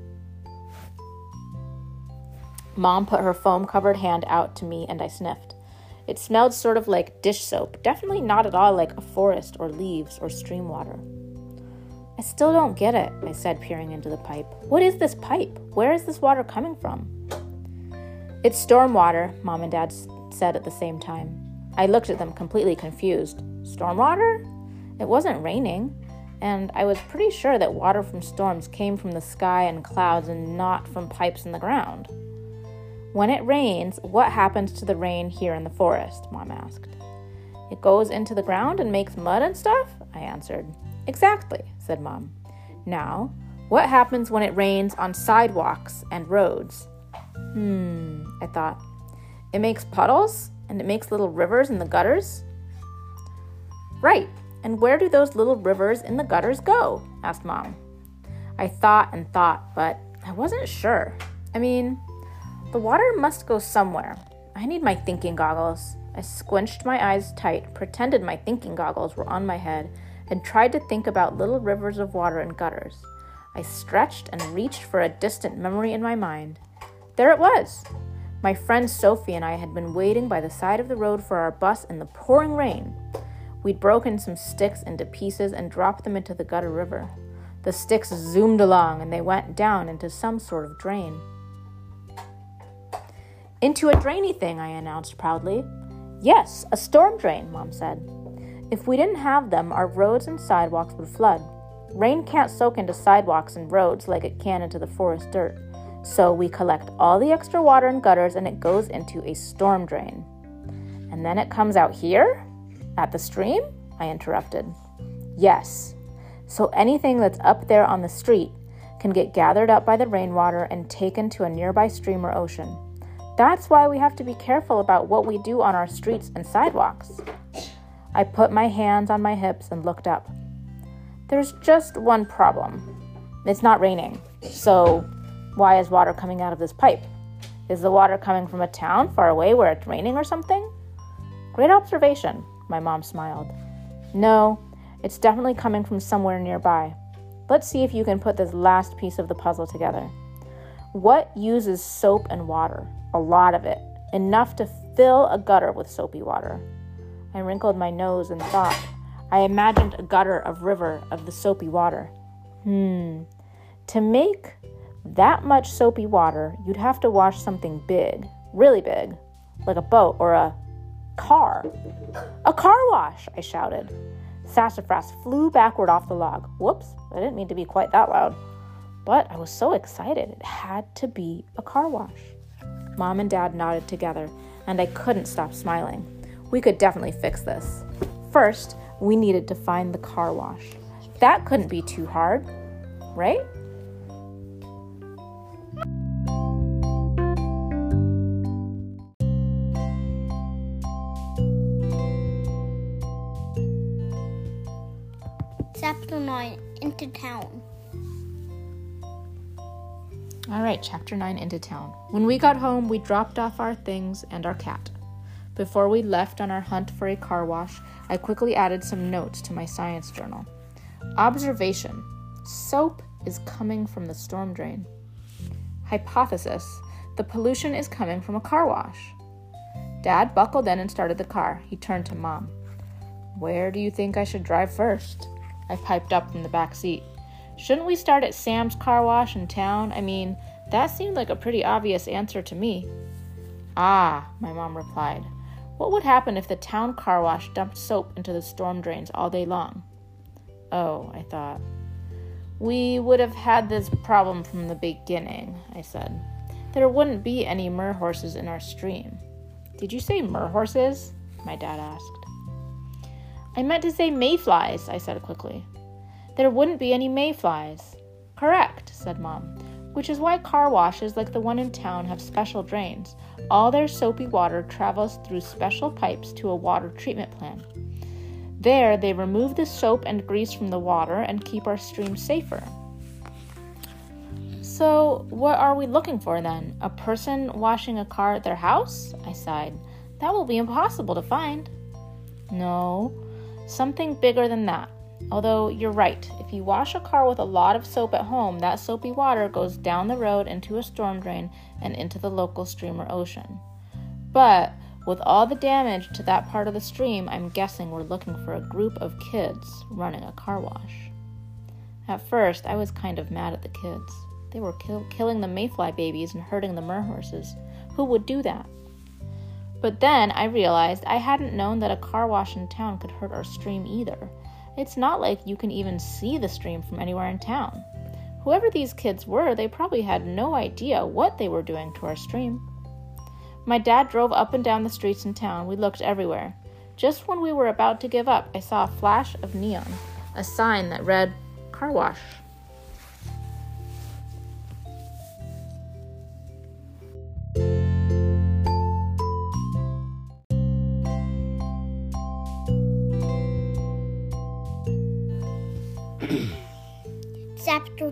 Mom put her foam-covered hand out to me, and I sniffed. It smelled sort of like dish soap, definitely not at all like a forest or leaves or stream water. "I still don't get it," I said, peering into the pipe. "What is this pipe? Where is this water coming from?" "It's storm water," Mom and Dad said at the same time. I looked at them completely confused. Storm water? It wasn't raining, and I was pretty sure that water from storms came from the sky and clouds and not from pipes in the ground. "When it rains, what happens to the rain here in the forest?" Mom asked. "It goes into the ground and makes mud and stuff?" I answered. "Exactly," said Mom. "Now, what happens when it rains on sidewalks and roads?" Hmm, I thought. "It makes puddles, and it makes little rivers in the gutters?" "Right, And where do those little rivers in the gutters go? Asked Mom. I thought and thought, but I wasn't sure. I mean, the water must go somewhere. I need my thinking goggles. I squinched my eyes tight, pretended my thinking goggles were on my head, and tried to think about little rivers of water and gutters. I stretched and reached for a distant memory in my mind. There it was! My friend Sophie and I had been waiting by the side of the road for our bus in the pouring rain. We'd broken some sticks into pieces and dropped them into the gutter river. The sticks zoomed along and they went down into some sort of drain. Into a drainy thing, I announced proudly. Yes, a storm drain, Mom said. If we didn't have them, our roads and sidewalks would flood. Rain can't soak into sidewalks and roads like it can into the forest dirt. So we collect all the extra water in gutters and it goes into a storm drain. And then it comes out here? At the stream? I interrupted. Yes. So anything that's up there on the street can get gathered up by the rainwater and taken to a nearby stream or ocean. That's why we have to be careful about what we do on our streets and sidewalks. I put my hands on my hips and looked up. There's just one problem. It's not raining. So why is water coming out of this pipe? Is the water coming from a town far away where it's raining or something? Great observation, my mom smiled. No, it's definitely coming from somewhere nearby. Let's see if you can put this last piece of the puzzle together. What uses soap and water? A lot of it. Enough to fill a gutter with soapy water. I wrinkled my nose and thought. I imagined a gutter of river of the soapy water. Hmm. To make that much soapy water, you'd have to wash something big, really big, like a boat or a car. A car wash, I shouted. Sassafras flew backward off the log. Whoops, I didn't mean to be quite that loud. But I was so excited, it had to be a car wash. Mom and Dad nodded together, and I couldn't stop smiling. We could definitely fix this. First, we needed to find the car wash. That couldn't be too hard, right? Chapter nine, Into Town. All right, Chapter nine, Into Town. When we got home, we dropped off our things and our cat. Before we left on our hunt for a car wash, I quickly added some notes to my science journal. Observation. Soap is coming from the storm drain. Hypothesis. The pollution is coming from a car wash. Dad buckled in and started the car. He turned to Mom. Where do you think I should drive first? I piped up from the back seat. Shouldn't we start at Sam's car wash in town? I mean, that seemed like a pretty obvious answer to me. Ah, my mom replied. What would happen if the town car wash dumped soap into the storm drains all day long? Oh, I thought. We would have had this problem from the beginning, I said. There wouldn't be any mer horses in our stream. Did you say mer horses? My dad asked. I meant to say mayflies, I said quickly. There wouldn't be any mayflies. Correct, said Mom, which is why car washes like the one in town have special drains. All their soapy water travels through special pipes to a water treatment plant. There, they remove the soap and grease from the water and keep our stream safer. So, what are we looking for then? A person washing a car at their house? I sighed. That will be impossible to find. No, something bigger than that. Although, you're right. If you wash a car with a lot of soap at home, that soapy water goes down the road into a storm drain and into the local stream or ocean. But with all the damage to that part of the stream, I'm guessing we're looking for a group of kids running a car wash. At first, I was kind of mad at the kids. They were kill- killing the mayfly babies and hurting the mer horses. Who would do that? But then I realized I hadn't known that a car wash in town could hurt our stream either. It's not like you can even see the stream from anywhere in town. Whoever these kids were, they probably had no idea what they were doing to our stream. My dad drove up and down the streets in town. We looked everywhere. Just when we were about to give up, I saw a flash of neon, a sign that read, car wash.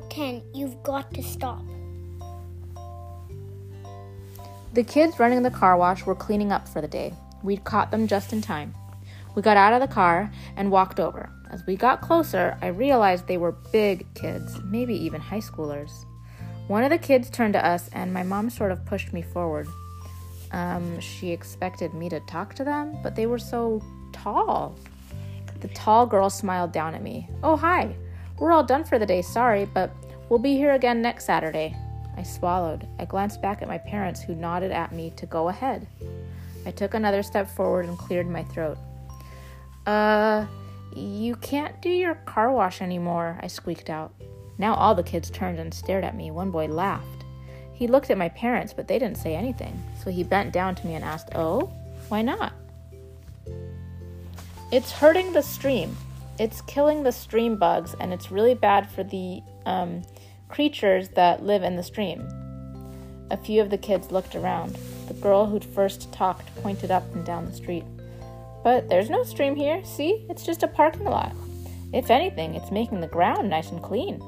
Ken, you've got to stop. The kids running the car wash were cleaning up for the day. We'd caught them just in time. We got out of the car and walked over. As we got closer, I realized they were big kids, maybe even high schoolers. One of the kids turned to us, and my mom sort of pushed me forward. Um, she expected me to talk to them, but they were so tall. The tall girl smiled down at me. "Oh, hi. We're all done for the day, sorry, but we'll be here again next Saturday." I swallowed. I glanced back at my parents, who nodded at me to go ahead. I took another step forward and cleared my throat. Uh, you can't do your car wash anymore, I squeaked out. Now all the kids turned and stared at me. One boy laughed. He looked at my parents, but they didn't say anything, so he bent down to me and asked, "Oh, why not?" "It's hurting the stream. It's killing the stream bugs, and it's really bad for the, um... creatures that live in the stream." A few of the kids looked around. The girl who'd first talked pointed up and down the street. "But there's no stream here. See? It's just a parking lot. If anything, it's making the ground nice and clean."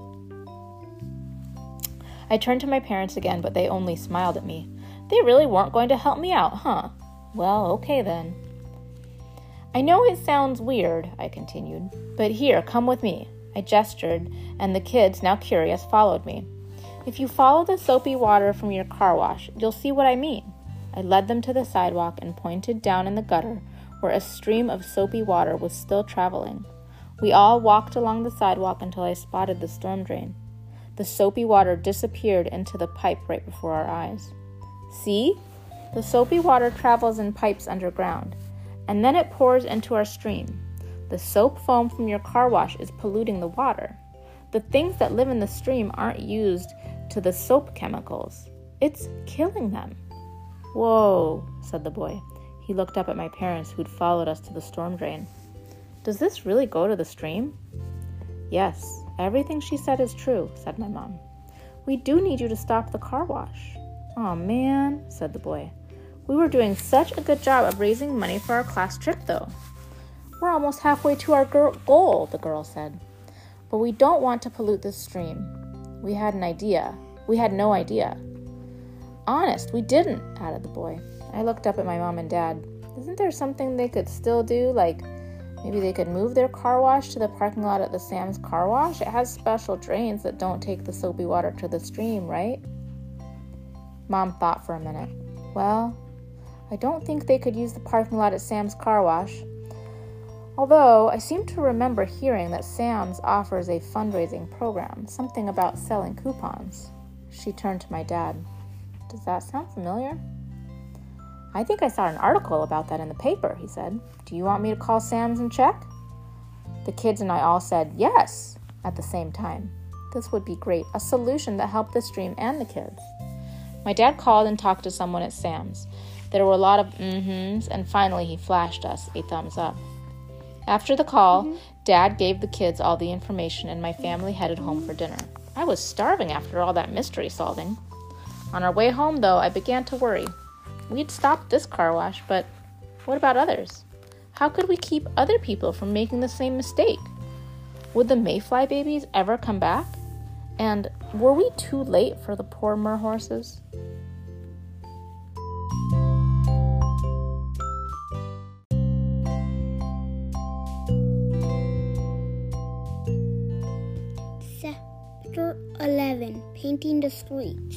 I turned to my parents again, but they only smiled at me. They really weren't going to help me out, huh? Well, okay then. "I know it sounds weird," I continued, "but here, come with me." I gestured, and the kids, now curious, followed me. "If you follow the soapy water from your car wash, you'll see what I mean." I led them to the sidewalk and pointed down in the gutter, where a stream of soapy water was still traveling. We all walked along the sidewalk until I spotted the storm drain. The soapy water disappeared into the pipe right before our eyes. "See? The soapy water travels in pipes underground, and then it pours into our stream. The soap foam from your car wash is polluting the water. The things that live in the stream aren't used to the soap chemicals. It's killing them." "Whoa," said the boy. He looked up at my parents, who'd followed us to the storm drain. "Does this really go to the stream?" "Yes, everything she said is true," said my mom. "We do need you to stop the car wash." "Aw, man," said the boy. "We were doing such a good job of raising money for our class trip, though." "We're almost halfway to our gir- goal, the girl said. "But we don't want to pollute this stream. We had an idea. We had no idea." "Honest, we didn't," added the boy. I looked up at my mom and dad. Isn't there something they could still do? Like, maybe they could move their car wash to the parking lot at the Sam's Car Wash? It has special drains that don't take the soapy water to the stream, right? Mom thought for a minute. "Well, I don't think they could use the parking lot at Sam's Car Wash. Although, I seem to remember hearing that Sam's offers a fundraising program, something about selling coupons." She turned to my dad. "Does that sound familiar?" "I think I saw an article about that in the paper," he said. "Do you want me to call Sam's and check?" The kids and I all said yes at the same time. This would be great, a solution that helped the stream and the kids. My dad called and talked to someone at Sam's. There were a lot of mm-hms, and finally he flashed us a thumbs up. After the call, mm-hmm. Dad gave the kids all the information, and my family headed home for dinner. I was starving after all that mystery solving. On our way home, though, I began to worry. We'd stopped this car wash, but what about others? How could we keep other people from making the same mistake? Would the mayfly babies ever come back? And were we too late for the poor mer horses? Chapter eleven, Painting the Streets.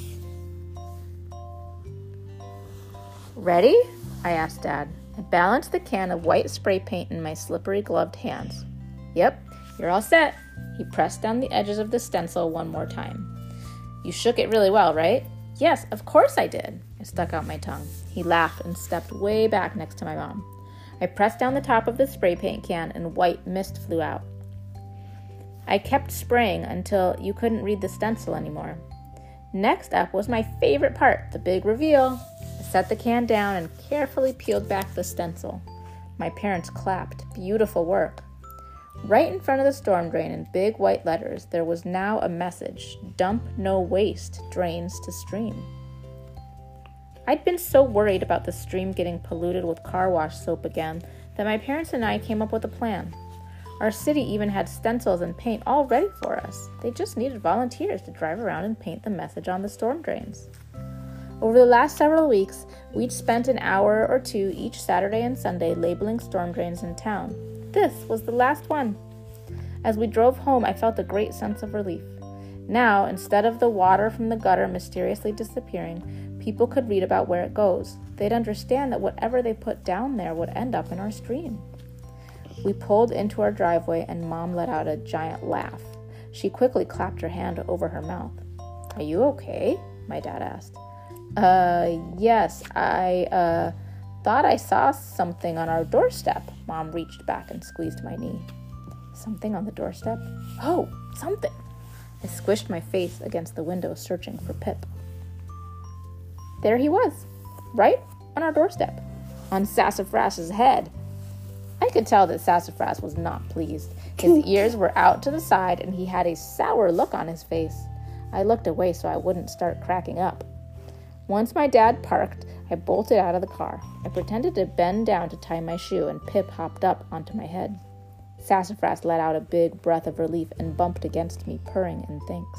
"Ready?" I asked Dad. I balanced the can of white spray paint in my slippery gloved hands. "Yep, you're all set." He pressed down the edges of the stencil one more time. "You shook it really well, right?" "Yes, of course I did." I stuck out my tongue. He laughed and stepped way back next to my mom. I pressed down the top of the spray paint can and white mist flew out. I kept spraying until you couldn't read the stencil anymore. Next up was my favorite part, the big reveal. I set the can down and carefully peeled back the stencil. My parents clapped. Beautiful work. Right in front of the storm drain in big white letters, there was now a message: "Dump no waste, drains to stream." I'd been so worried about the stream getting polluted with car wash soap again that my parents and I came up with a plan. Our city even had stencils and paint all ready for us. They just needed volunteers to drive around and paint the message on the storm drains. Over the last several weeks, we'd spent an hour or two each Saturday and Sunday labeling storm drains in town. This was the last one. As we drove home, I felt a great sense of relief. Now, instead of the water from the gutter mysteriously disappearing, people could read about where it goes. They'd understand that whatever they put down there would end up in our stream. We pulled into our driveway and Mom let out a giant laugh. She quickly clapped her hand over her mouth. "Are you okay?" my dad asked. Uh, yes, I, uh, thought I saw something on our doorstep." Mom reached back and squeezed my knee. Something on the doorstep? Oh, something! I squished my face against the window, searching for Pip. There he was, right on our doorstep, on Sassafras's head. I could tell that Sassafras was not pleased. His ears were out to the side, and he had a sour look on his face. I looked away so I wouldn't start cracking up. Once my dad parked, I bolted out of the car. I pretended to bend down to tie my shoe, and Pip hopped up onto my head. Sassafras let out a big breath of relief and bumped against me, purring in thanks.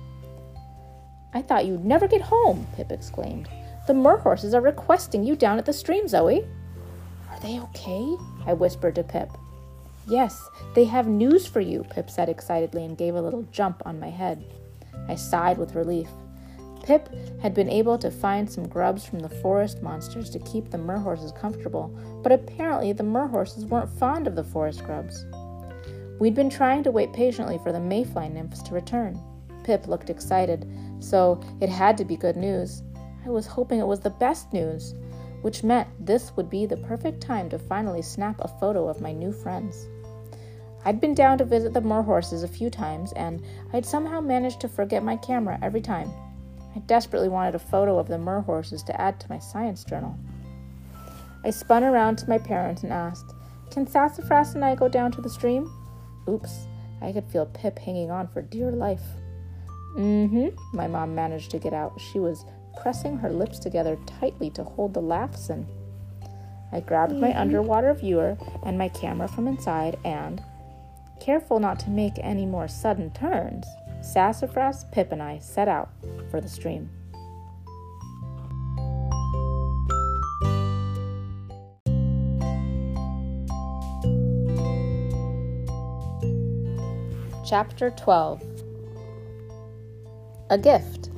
"I thought you'd never get home," Pip exclaimed. "The merhorses are requesting you down at the stream, Zoe." "Are they okay?" I whispered to Pip. "Yes, they have news for you," Pip said excitedly and gave a little jump on my head. I sighed with relief. Pip had been able to find some grubs from the forest monsters to keep the merhorses comfortable, but apparently the merhorses weren't fond of the forest grubs. We'd been trying to wait patiently for the mayfly nymphs to return. Pip looked excited, so it had to be good news. I was hoping it was the best news, which meant this would be the perfect time to finally snap a photo of my new friends. I'd been down to visit the merhorses a few times, and I'd somehow managed to forget my camera every time. I desperately wanted a photo of the merhorses to add to my science journal. I spun around to my parents and asked, "Can Sassafras and I go down to the stream?" Oops, I could feel Pip hanging on for dear life. Mm-hmm, my mom managed to get out. She was pressing her lips together tightly to hold the laughs in. I grabbed mm-hmm. my underwater viewer and my camera from inside and, careful not to make any more sudden turns, Sassafras, Pip, and I set out for the stream. Chapter twelve. A gift.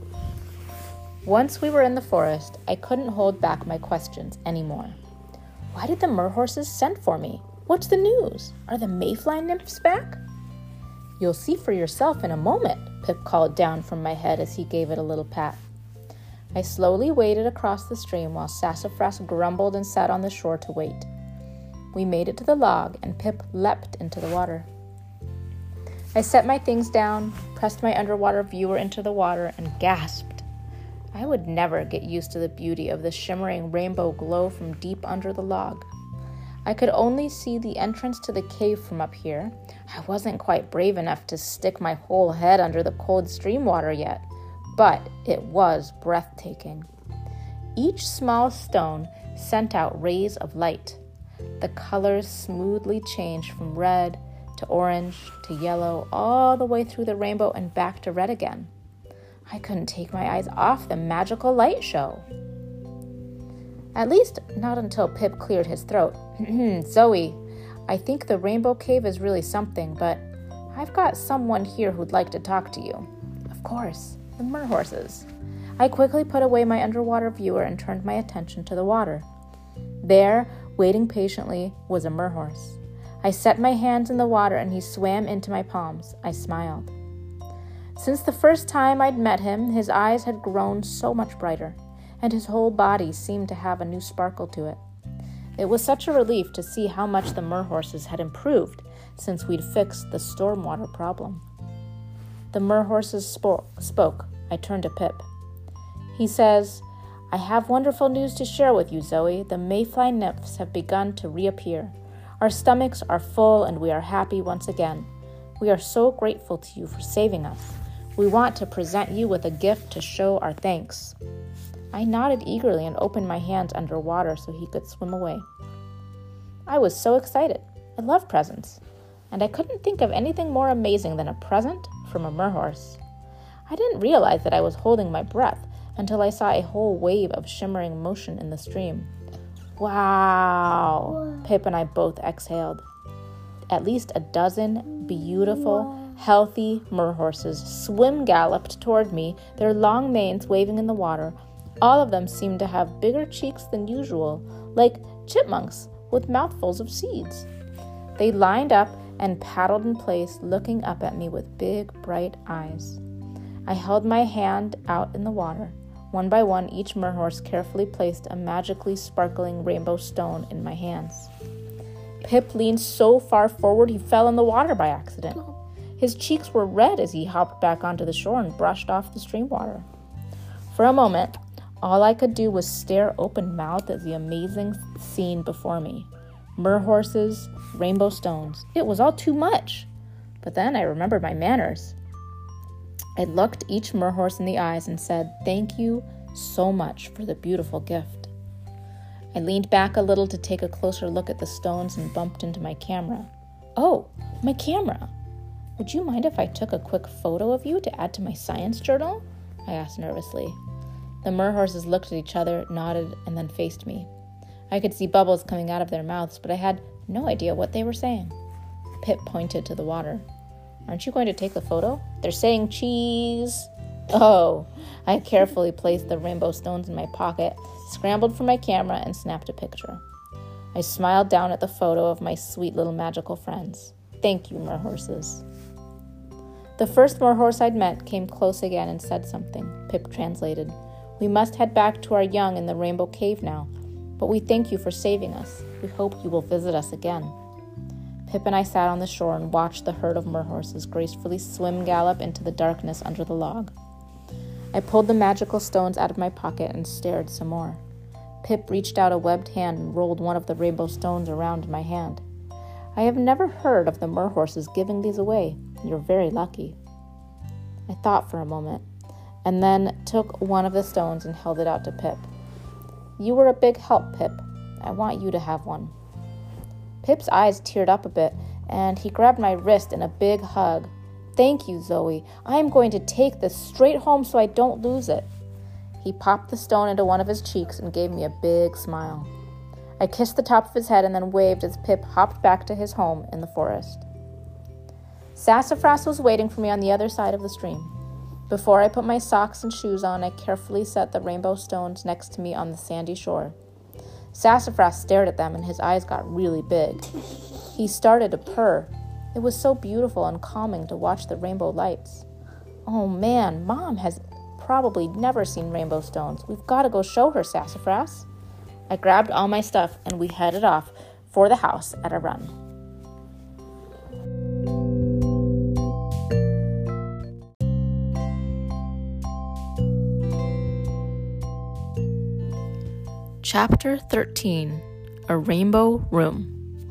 Once we were in the forest, I couldn't hold back my questions anymore. Why did the merhorses send for me? What's the news? Are the mayfly nymphs back? You'll see for yourself in a moment, Pip called down from my head as he gave it a little pat. I slowly waded across the stream while Sassafras grumbled and sat on the shore to wait. We made it to the log, and Pip leapt into the water. I set my things down, pressed my underwater viewer into the water, and gasped. I would never get used to the beauty of the shimmering rainbow glow from deep under the log. I could only see the entrance to the cave from up here. I wasn't quite brave enough to stick my whole head under the cold stream water yet, but it was breathtaking. Each small stone sent out rays of light. The colors smoothly changed from red to orange to yellow, all the way through the rainbow and back to red again. I couldn't take my eyes off the magical light show. At least not until Pip cleared his throat. Zoe, I think the Rainbow Cave is really something, but I've got someone here who'd like to talk to you. Of course, the merhorses. I quickly put away my underwater viewer and turned my attention to the water. There, waiting patiently, was a merhorse. I set my hands in the water and he swam into my palms. I smiled. Since the first time I'd met him, his eyes had grown so much brighter, and his whole body seemed to have a new sparkle to it. It was such a relief to see how much the merhorses had improved since we'd fixed the stormwater problem. The merhorses spo- spoke. I turned to Pip. He says, "I have wonderful news to share with you, Zoe. The mayfly nymphs have begun to reappear. Our stomachs are full and we are happy once again. We are so grateful to you for saving us. We want to present you with a gift to show our thanks." I nodded eagerly and opened my hands underwater so he could swim away. I was so excited. I love presents. and I couldn't think of anything more amazing than a present from a merhorse. I didn't realize that I was holding my breath until I saw a whole wave of shimmering motion in the stream. Wow! Whoa. Pip and I both exhaled. At least a dozen beautiful, Whoa. healthy merhorses swim galloped toward me, their long manes waving in the water. All of them seemed to have bigger cheeks than usual, like chipmunks with mouthfuls of seeds. They lined up and paddled in place, looking up at me with big, bright eyes. I held my hand out in the water. One by one, each merhorse carefully placed a magically sparkling rainbow stone in my hands. Pip leaned so far forward he fell in the water by accident. His cheeks were red as he hopped back onto the shore and brushed off the stream water. For a moment, all I could do was stare open-mouthed at the amazing scene before me. Merhorses, rainbow stones. It was all too much. But then I remembered my manners. I looked each merhorse in the eyes and said, "Thank you so much for the beautiful gift." I leaned back a little to take a closer look at the stones and bumped into my camera. "Oh, my camera! Would you mind if I took a quick photo of you to add to my science journal?" I asked nervously. The merhorses looked at each other, nodded, and then faced me. I could see bubbles coming out of their mouths, but I had no idea what they were saying. Pip pointed to the water. "Aren't you going to take the photo? They're saying cheese." Oh, I carefully placed the rainbow stones in my pocket, scrambled for my camera, and snapped a picture. I smiled down at the photo of my sweet little magical friends. "Thank you, merhorses." The first merhorse I'd met came close again and said something. Pip translated. "We must head back to our young in the Rainbow Cave now, but we thank you for saving us. We hope you will visit us again." Pip and I sat on the shore and watched the herd of merhorses gracefully swim gallop into the darkness under the log. I pulled the magical stones out of my pocket and stared some more. Pip reached out a webbed hand and rolled one of the rainbow stones around in my hand. "I have never heard of the merhorses giving these away. You're very lucky." I thought for a moment, and then took one of the stones and held it out to Pip. "You were a big help, Pip. I want you to have one." Pip's eyes teared up a bit, and he grabbed my wrist in a big hug. "Thank you, Zoe. I am going to take this straight home so I don't lose it." He popped the stone into one of his cheeks and gave me a big smile. I kissed the top of his head and then waved as Pip hopped back to his home in the forest. Sassafras was waiting for me on the other side of the stream. Before I put my socks and shoes on, I carefully set the rainbow stones next to me on the sandy shore. Sassafras stared at them and his eyes got really big. He started to purr. It was so beautiful and calming to watch the rainbow lights. "Oh man, Mom has probably never seen rainbow stones. We've got to go show her, Sassafras." I grabbed all my stuff and we headed off for the house at a run. Chapter thirteen, A Rainbow Room.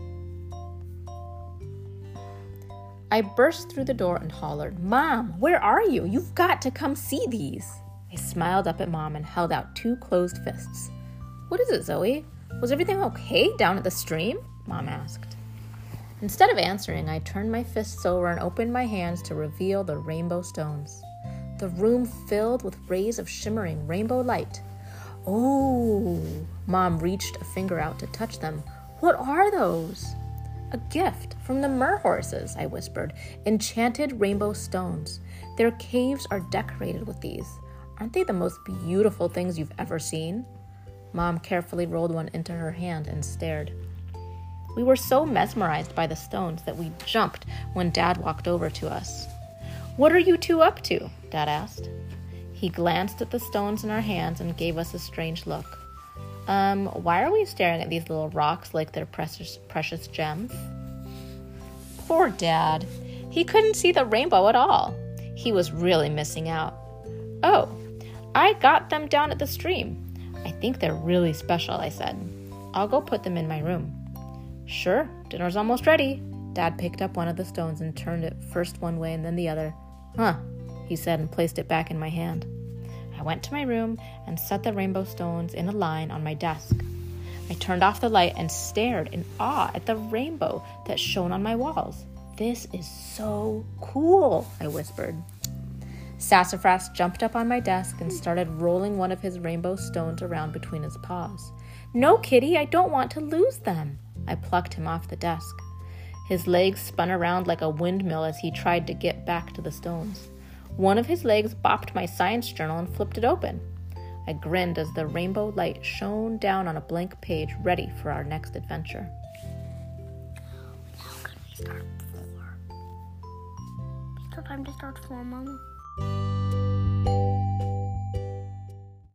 I burst through the door and hollered, "Mom, where are you? You've got to come see these." I smiled up at Mom and held out two closed fists. "What is it, Zoe? Was everything okay down at the stream?" Mom asked. Instead of answering, I turned my fists over and opened my hands to reveal the rainbow stones. The room filled with rays of shimmering rainbow light. "Oh," Mom reached a finger out to touch them. "What are those?" "A gift from the merhorses," I whispered. "Enchanted rainbow stones. Their caves are decorated with these. Aren't they the most beautiful things you've ever seen?" Mom carefully rolled one into her hand and stared. We were so mesmerized by the stones that we jumped when Dad walked over to us. "What are you two up to?" Dad asked. He glanced at the stones in our hands and gave us a strange look. Um, why are we staring at these little rocks like they're precious, precious gems?" Poor Dad. He couldn't see the rainbow at all. He was really missing out. "Oh, I got them down at the stream. I think they're really special," I said. "I'll go put them in my room." "Sure, dinner's almost ready." Dad picked up one of the stones and turned it first one way and then the other. "Huh," he said and placed it back in my hand. I went to my room and set the rainbow stones in a line on my desk. I turned off the light and stared in awe at the rainbow that shone on my walls. This is so cool, I whispered. Sassafras jumped up on my desk and started rolling one of his rainbow stones around between his paws. No, Kitty, I don't want to lose them. I plucked him off the desk. His legs spun around like a windmill as he tried to get back to the stones. One of his legs bopped my science journal and flipped it open. I grinned as the rainbow light shone down on a blank page ready for our next adventure. Now can we start four? It's time to start four, Mama.